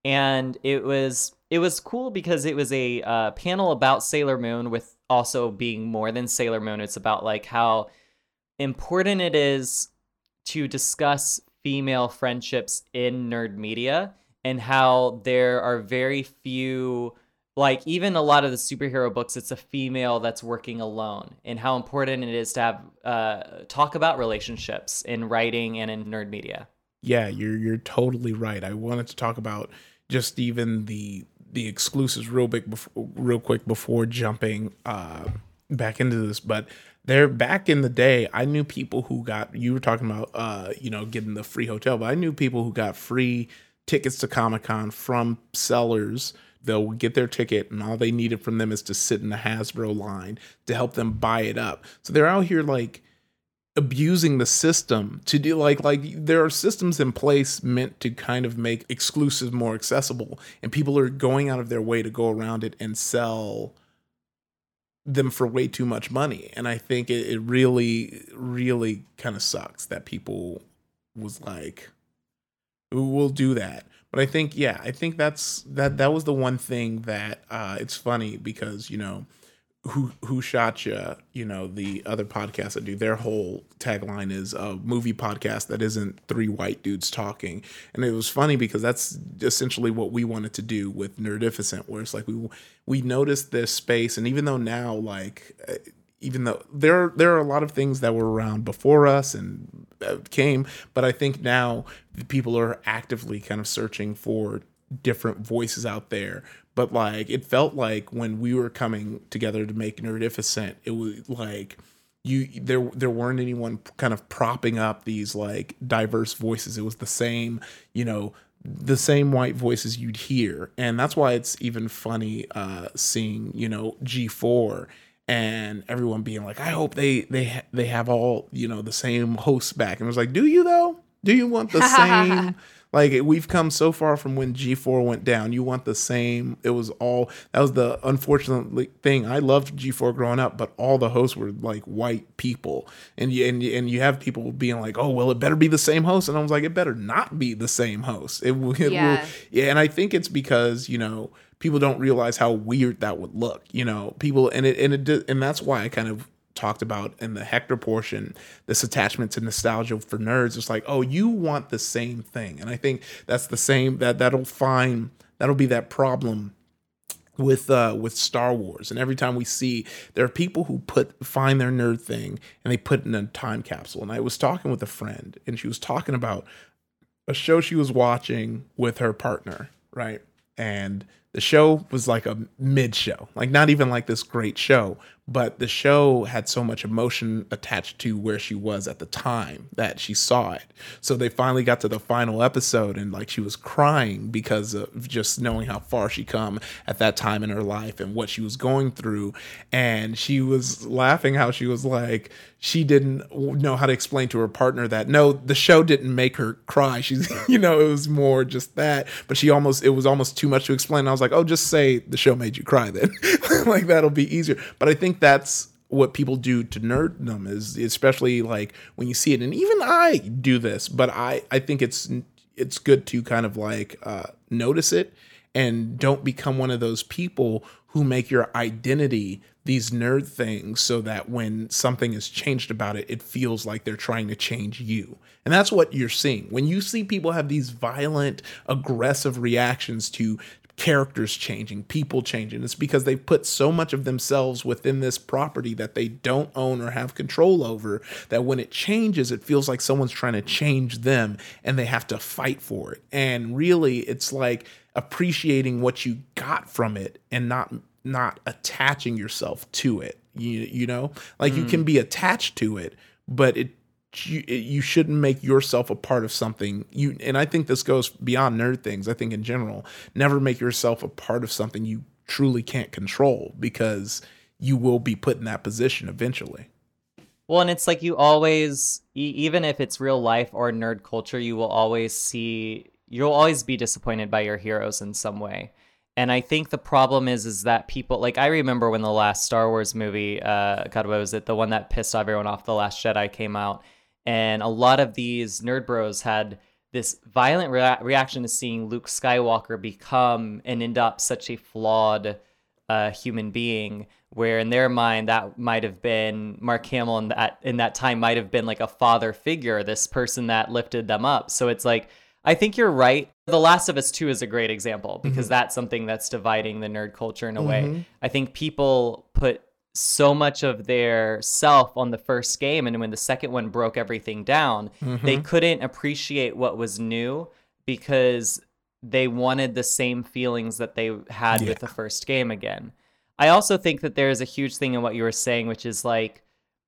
And it was it was cool because it was a uh, panel about Sailor Moon with also being more than Sailor Moon. It's about like how important it is to discuss female friendships in nerd media and how there are very few. Like, even a lot of the superhero books, it's a female that's working alone, and how important it is to have uh, talk about relationships in writing and in nerd media. Yeah, you're you're totally right. I wanted to talk about just even the the exclusives real big before, real quick before jumping uh, back into this. But there, back in the day, I knew people who got. You were talking about, uh, you know, getting the free hotel, but I knew people who got free tickets to Comic-Con from sellers. They'll get their ticket, and all they needed from them is to sit in the Hasbro line to help them buy it up. So they're out here like abusing the system to do like like there are systems in place meant to kind of make exclusives more accessible, and people are going out of their way to go around it and sell them for way too much money. And I think it, it really, really kind of sucks that people was like, we'll do that. But I think, yeah, I think that's that. That was the one thing that uh, it's funny because, you know, who who shot ya? You know, the other podcasts that do, their whole tagline is a movie podcast that isn't three white dudes talking. And it was funny because that's essentially what we wanted to do with Nerdificent, where it's like we we noticed this space, and even though now, like, even though there there are a lot of things that were around before us and came, but I think now people are actively kind of searching for different voices out there. But like, it felt like when we were coming together to make Nerdificent, it was like you there there weren't anyone kind of propping up these like diverse voices. It was the same, you know, the same white voices you'd hear, and that's why it's even funny uh, seeing, you know, G four. And everyone being like, I hope they they ha- they have all, you know, the same hosts back. And it was like, do you though? Do you want the same? Like, we've come so far from when G four went down. You want the same? It was all, that was the unfortunate thing. I loved G four growing up, but all the hosts were like white people. And you, and, and you have people being like, oh, well, it better be the same host. And I was like, it better not be the same host. It, it yeah. will. Yeah. And I think it's because, you know, people don't realize how weird that would look, you know, people, and it, and it, and that's why I kind of talked about in the Hector portion, this attachment to nostalgia for nerds. It's like, oh, you want the same thing. And I think that's the same, that that'll find, that'll be that problem with, uh, with Star Wars. And every time we see, there are people who put, find their nerd thing and they put it in a time capsule. And I was talking with a friend and she was talking about a show she was watching with her partner, right? And the show was like a mid show, like not even like this great show, but the show had so much emotion attached to where she was at the time that she saw it. So they finally got to the final episode and like she was crying because of just knowing how far she come at that time in her life and what she was going through. And she was laughing how she was like, she didn't know how to explain to her partner that no, the show didn't make her cry. She's, you know, it was more just that, but she almost, it was almost too much to explain. I was like, oh, just say the show made you cry then. Like, that'll be easier. But I think that's what people do to nerddom, is especially like when you see it. And even I do this, but I, I think it's, it's good to kind of like uh, notice it and don't become one of those people who make your identity these nerd things so that when something is changed about it, it feels like they're trying to change you. And that's what you're seeing. When you see people have these violent, aggressive reactions to characters changing, people changing, it's because they've put so much of themselves within this property that they don't own or have control over, that when it changes, it feels like someone's trying to change them and they have to fight for it. And really, it's like appreciating what you got from it and not not attaching yourself to it. You you know, like mm. you can be attached to it, but it you, you shouldn't make yourself a part of something. You and I think this goes beyond nerd things. I think in general, never make yourself a part of something you truly can't control, because you will be put in that position eventually. Well, and it's like you always, even if it's real life or nerd culture, you will always see, you'll always be disappointed by your heroes in some way. And I think the problem is, is that people, like, I remember when the last Star Wars movie, uh, God, what was it? The one that pissed everyone off, The Last Jedi, came out. And a lot of these nerd bros had this violent rea- reaction to seeing Luke Skywalker become and end up such a flawed uh, human being, where in their mind, that might have been, Mark Hamill in that, in that time might have been like a father figure, this person that lifted them up. So it's like, I think you're right. The Last of Us two is a great example, because mm-hmm. that's something that's dividing the nerd culture in a mm-hmm. way. I think people put so much of their self on the first game, and when the second one broke everything down, mm-hmm. they couldn't appreciate what was new because they wanted the same feelings that they had yeah. with the first game again. I also think that there is a huge thing in what you were saying, which is like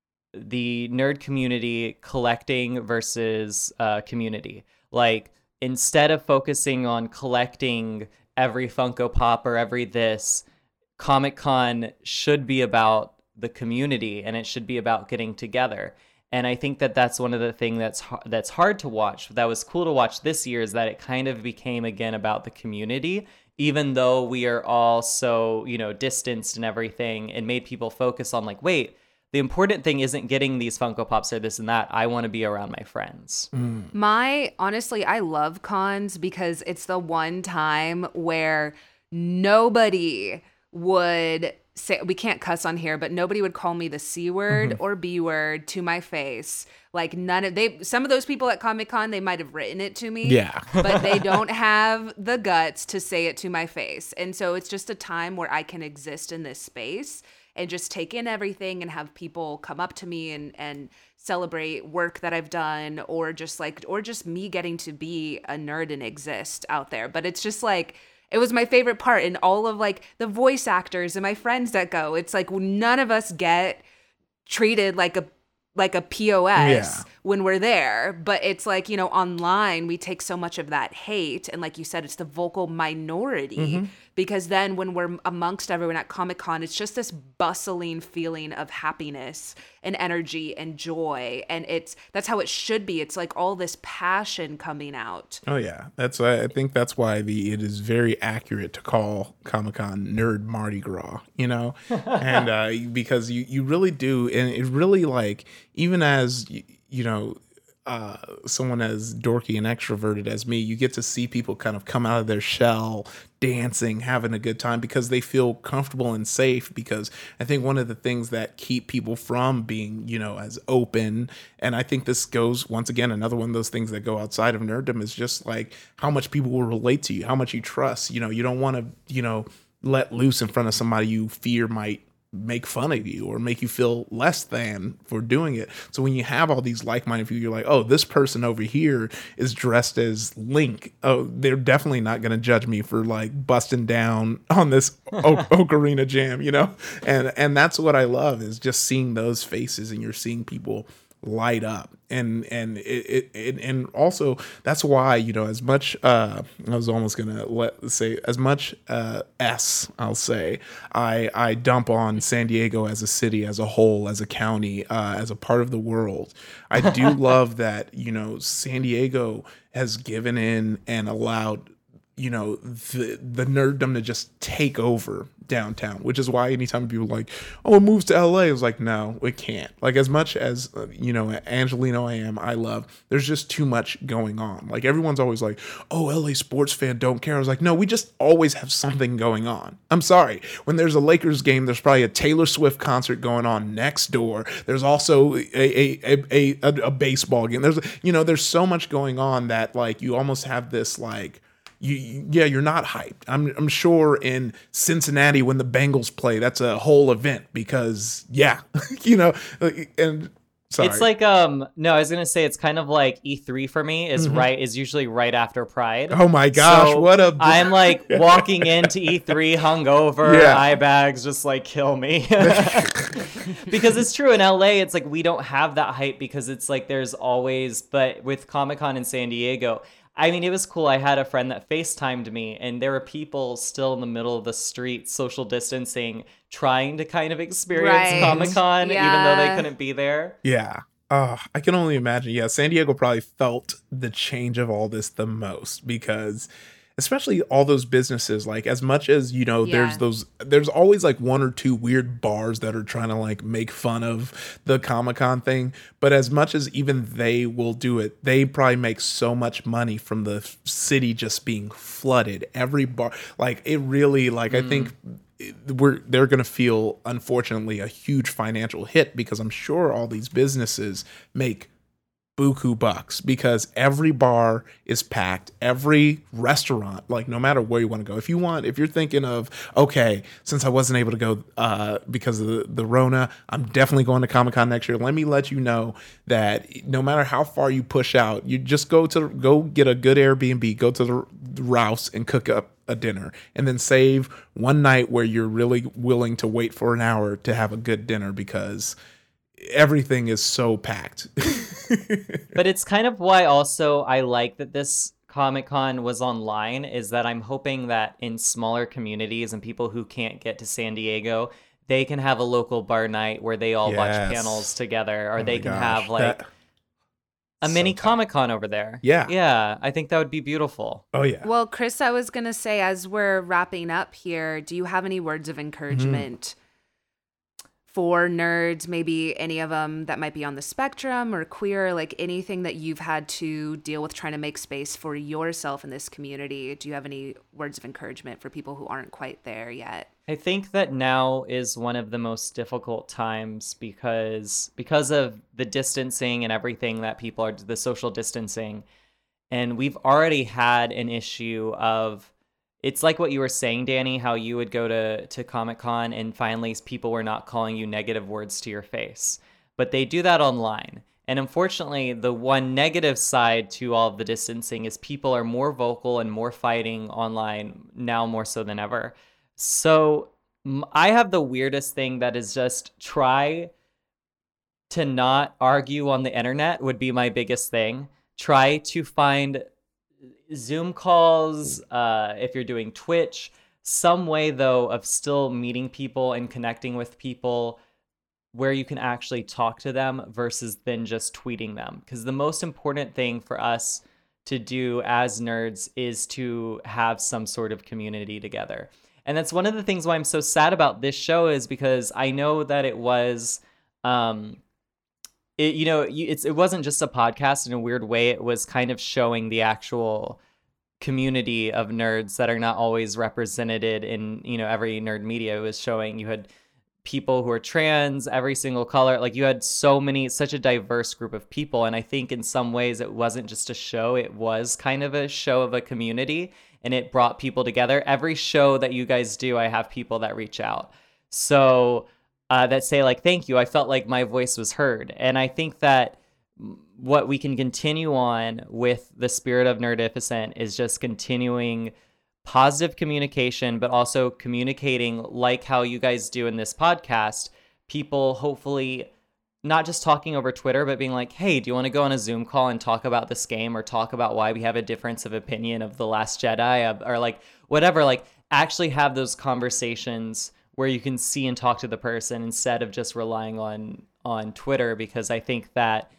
the nerd community collecting versus uh, community. Like, instead of focusing on collecting every Funko Pop or every this, Comic-Con should be about the community, and it should be about getting together. And I think that that's one of the things that's that's hard to watch. That was cool to watch this year, is that it kind of became again about the community, even though we are all so, you know, distanced and everything. It made people focus on like, wait, the important thing isn't getting these Funko Pops or this and that. I want to be around my friends. Mm. My, honestly, I love cons because it's the one time where nobody would say, we can't cuss on here, but nobody would call me the C word mm-hmm. or B word to my face. Like none of they, some of those people at Comic-Con, they might have written it to me. Yeah. But they don't have the guts to say it to my face. And so it's just a time where I can exist in this space and just take in everything and have people come up to me and, and celebrate work that I've done, or just like, or just me getting to be a nerd and exist out there. But it's just like, it was my favorite part, and all of like the voice actors and my friends that go, it's like none of us get treated like a like a P O S Yeah. when we're there. But it's like, you know, online we take so much of that hate, and like you said, it's the vocal minority mm-hmm. because then when we're amongst everyone at Comic-Con, it's just this bustling feeling of happiness and energy and joy, and it's that's how it should be. It's like all this passion coming out. Oh yeah, that's why I think that's why the it is very accurate to call Comic-Con Nerd Mardi Gras, you know, and uh, because you you really do, and it really like even as you, you know. Uh, someone as dorky and extroverted as me, you get to see people kind of come out of their shell, dancing, having a good time because they feel comfortable and safe. Because I think one of the things that keep people from being, you know, as open, and I think this goes once again, another one of those things that go outside of nerddom is just like how much people will relate to you, how much you trust. You know, you don't want to, you know, let loose in front of somebody you fear might make fun of you or make you feel less than for doing it. So when you have all these like-minded people, you're like, oh, this person over here is dressed as Link. Oh, they're definitely not going to judge me for like busting down on this o- Ocarina Jam, you know? And and that's what I love is just seeing those faces, and you're seeing people light up. And and it, it, it and also that's why, you know, as much uh I was almost gonna let say as much uh S I'll say I I dump on San Diego as a city, as a whole, as a county, uh as a part of the world. I do love that, you know, San Diego has given in and allowed, you know, the the nerddom to just take over downtown, which is why anytime people are like, oh, it moves to L A, it's like, no, it can't. Like, as much as, uh, you know, Angelino I am, I love, there's just too much going on. Like, everyone's always like, oh, L A sports fan don't care. I was like, no, we just always have something going on. I'm sorry. When there's a Lakers game, there's probably a Taylor Swift concert going on next door. There's also a a a, a, a baseball game. There's, you know, there's so much going on that, like, you almost have this, like, You, yeah, you're not hyped. I'm I'm sure in Cincinnati when the Bengals play, that's a whole event because, yeah, you know, and sorry. It's like, um, no, I was going to say it's kind of like E three for me is mm-hmm. right, is usually right after Pride. Oh my gosh, so what a... I'm like walking into E three hungover, yeah. eye bags just like kill me. Because it's true in L A, it's like we don't have that hype because it's like there's always, but with Comic-Con in San Diego, I mean, it was cool. I had a friend that FaceTimed me, and there were people still in the middle of the street, social distancing, trying to kind of experience right. Comic-Con, yeah. even though they couldn't be there. Yeah. Uh, I can only imagine. Yeah, San Diego probably felt the change of all this the most because... especially all those businesses, like as much as, you know, yeah. there's those, there's always like one or two weird bars that are trying to like make fun of the Comic-Con thing. But as much as even they will do it, they probably make so much money from the city just being flooded. Every bar, like it really, like, mm. I think we're, they're going to feel, unfortunately, a huge financial hit because I'm sure all these businesses make buku bucks because every bar is packed, every restaurant, like no matter where you want to go. If you want, if you're thinking of, okay, since I wasn't able to go uh, because of the, the Rona, I'm definitely going to Comic-Con next year. Let me let you know that no matter how far you push out, you just go to go get a good Airbnb, go to the, the Rouse and cook up a dinner, and then save one night where you're really willing to wait for an hour to have a good dinner because everything is so packed. But it's kind of why also I like that this Comic-Con was online, is that I'm hoping that in smaller communities and people who can't get to San Diego, they can have a local bar night where they all yes. watch panels together, or oh they can gosh. have like that... a so mini tight. Comic-Con over there. Yeah. Yeah, I think that would be beautiful. Oh, yeah. Well, Chris, I was going to say, as we're wrapping up here, do you have any words of encouragement mm-hmm. for nerds, maybe any of them that might be on the spectrum or queer, like anything that you've had to deal with trying to make space for yourself in this community. Do you have any words of encouragement for people who aren't quite there yet? I think that now is one of the most difficult times because because of the distancing and everything that people are, the social distancing. And we've already had an issue of, it's like what you were saying, Danny, how you would go to, to Comic-Con and finally people were not calling you negative words to your face. But they do that online. And unfortunately, the one negative side to all of the distancing is people are more vocal and more fighting online now more so than ever. So I have the weirdest thing that is just try to not argue on the internet would be my biggest thing. Try to find Zoom calls, uh, if you're doing Twitch, some way though of still meeting people and connecting with people where you can actually talk to them versus then just tweeting them. Because the most important thing for us to do as nerds is to have some sort of community together. And that's one of the things why I'm so sad about this show is because I know that it was, um, it, you know, it's it wasn't just a podcast in a weird way. It was kind of showing the actual community of nerds that are not always represented in, you know, every nerd media. It was showing you had people who are trans, every single color. Like you had so many, such a diverse group of people. And I think in some ways it wasn't just a show. It was kind of a show of a community. And it brought people together. Every show that you guys do, I have people that reach out. So uh, that say like, thank you. I felt like my voice was heard. And I think that what we can continue on with the spirit of Nerdificent is just continuing positive communication, but also communicating like how you guys do in this podcast. People hopefully not just talking over Twitter, but being like, hey, do you want to go on a Zoom call and talk about this game or talk about why we have a difference of opinion of The Last Jedi or like whatever, like actually have those conversations where you can see and talk to the person instead of just relying on, on Twitter, because I think that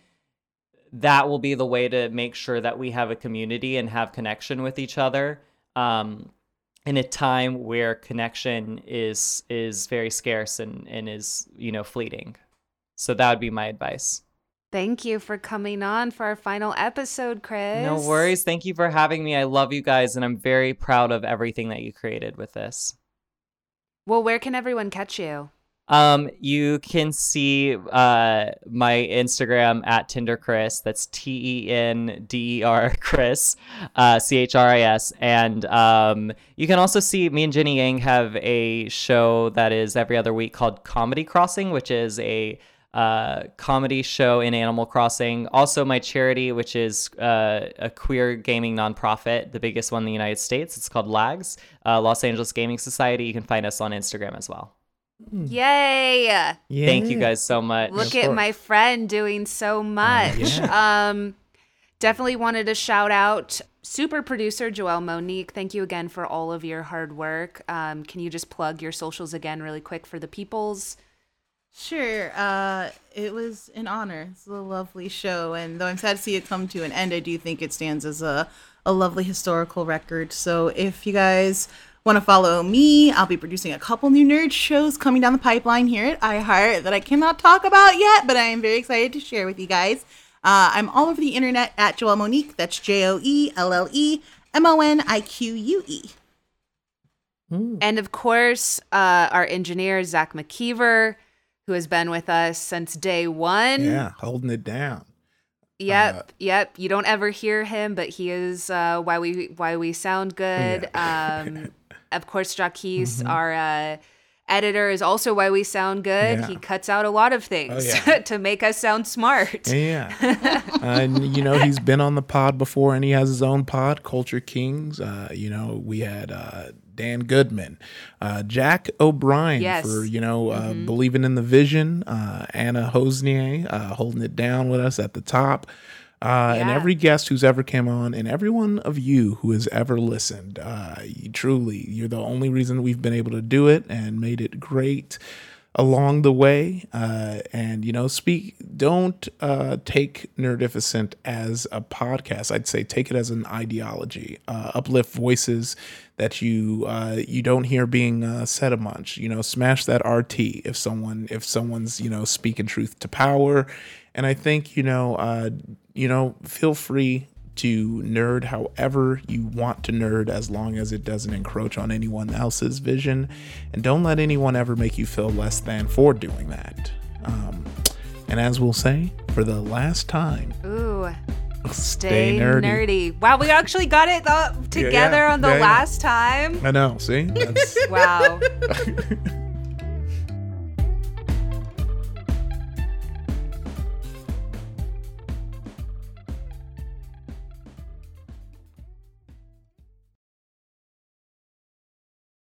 that will be the way to make sure that we have a community and have connection with each other um, in a time where connection is, is very scarce and, and is, you know, fleeting. So that would be my advice. Thank you for coming on for our final episode, Chris. No worries. Thank you for having me. I love you guys, and I'm very proud of everything that you created with this. Well, where can everyone catch you? Um, you can see uh, my Instagram at Tinder Chris. That's T E N D E R Chris, uh, C H R I S. And um, you can also see me and Jenny Yang have a show that is every other week called Comedy Crossing, which is a uh, comedy show in Animal Crossing. Also my charity, which is uh, a queer gaming nonprofit, the biggest one in the United States. It's called LAGS, uh, Los Angeles Gaming Society. You can find us on Instagram as well. Yay! Yeah. Thank you guys so much. Look Of at course. my friend doing so much. yeah. Um, definitely wanted to shout out super producer Joelle Monique. Thank you again for all of your hard work. Um, can you just plug your socials again really quick for the peoples? Sure. Uh, it was an honor. It's a lovely show, and though I'm sad to see it come to an end, I do think it stands as a, a lovely historical record. So if you guys want to follow me, I'll be producing a couple new nerd shows coming down the pipeline here at iHeart that I cannot talk about yet, but I am very excited to share with you guys. Uh, I'm all over the internet at Joelle Monique. That's J O E L L E M O N I Q U E. And of course, uh, our engineer, Zach McKeever, who has been with us since day one. Yeah, holding it down. Yep, Uh, yep. You don't ever hear him, but he is uh, why we why we sound good. Um, of course, Jacques, Mhm. our uh, editor, is also why we sound good. Yeah. He cuts out a lot of things Oh, yeah. to make us sound smart. Yeah. uh, and, you know, he's been on the pod before, and he has his own pod, Culture Kings. Uh, you know, we had uh, Dan Goodman, uh, Jack O'Brien Yes. for, you know, uh, Mhm. believing in the vision, uh, Anna Hosnier uh, holding it down with us at the top. Uh, and Yeah. every guest who's ever came on, and every one of you who has ever listened, uh, you, truly, you're the only reason we've been able to do it and made it great. along the way, uh, and you know, speak. Don't uh, take Nerdificent as a podcast. I'd say take it as an ideology. Uh, uplift voices that you uh, you don't hear being uh, said a bunch. You know, smash that R T if someone if someone's you know speaking truth to power. And I think you know uh, you know feel free to nerd however you want to nerd, as long as it doesn't encroach on anyone else's vision, and don't let anyone ever make you feel less than for doing that. Um, and as we'll say for the last time, Ooh, stay, stay nerdy. nerdy. Wow, we actually got it th- together yeah, on the yeah, yeah. last time. I know. See, That's- Wow.